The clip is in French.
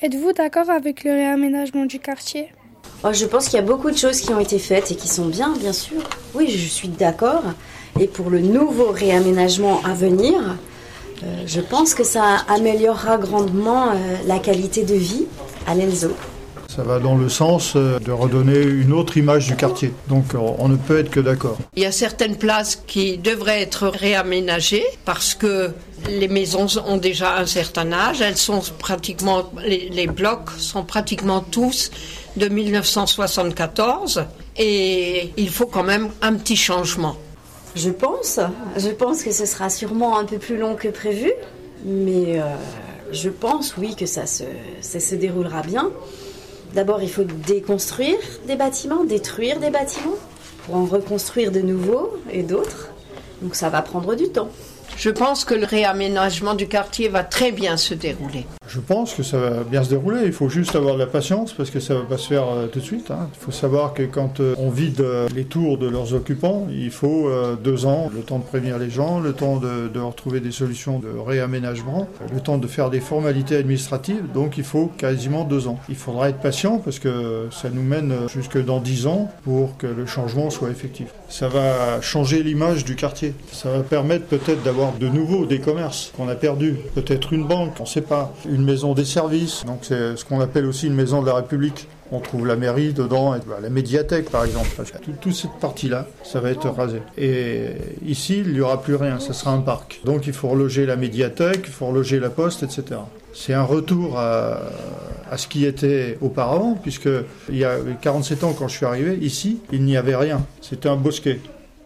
Êtes-vous d'accord avec le réaménagement du quartier ? Je pense qu'il y a beaucoup de choses qui ont été faites et qui sont bien sûr. Oui, je suis d'accord. Et pour le nouveau réaménagement à venir, je pense que ça améliorera grandement la qualité de vie à l'Elzo. Ça va dans le sens de redonner une autre image du quartier. Donc on ne peut être que d'accord. Il y a certaines places qui devraient être réaménagées parce que les maisons ont déjà un certain âge. Elles sont pratiquement, les blocs sont pratiquement tous de 1974 et il faut quand même un petit changement. Je pense que ce sera sûrement un peu plus long que prévu, mais je pense oui que ça se déroulera bien. D'abord, il faut déconstruire des bâtiments, détruire des bâtiments pour en reconstruire de nouveaux et d'autres. Donc ça va prendre du temps. Je pense que le réaménagement du quartier va très bien se dérouler. Je pense que ça va bien se dérouler. Il faut juste avoir de la patience parce que ça ne va pas se faire tout de suite. Il faut savoir que quand on vide les tours de leurs occupants, il faut 2 ans, le temps de prévenir les gens, le temps de retrouver des solutions de réaménagement, le temps de faire des formalités administratives. Donc il faut quasiment 2 ans. Il faudra être patient parce que ça nous mène jusque dans 10 ans pour que le changement soit effectif. Ça va changer l'image du quartier. Ça va permettre peut-être d'avoir de nouveau des commerces qu'on a perdus. Peut-être une banque, on ne sait pas. Une maison des services, donc c'est ce qu'on appelle aussi une maison de la République. On trouve la mairie dedans, et la médiathèque par exemple. Toute cette partie-là, ça va être rasé. Et ici, il n'y aura plus rien, ça sera un parc. Donc il faut reloger la médiathèque, il faut reloger la poste, etc. C'est un retour à ce qui était auparavant, puisque il y a 47 ans quand je suis arrivé, ici, il n'y avait rien. C'était un bosquet.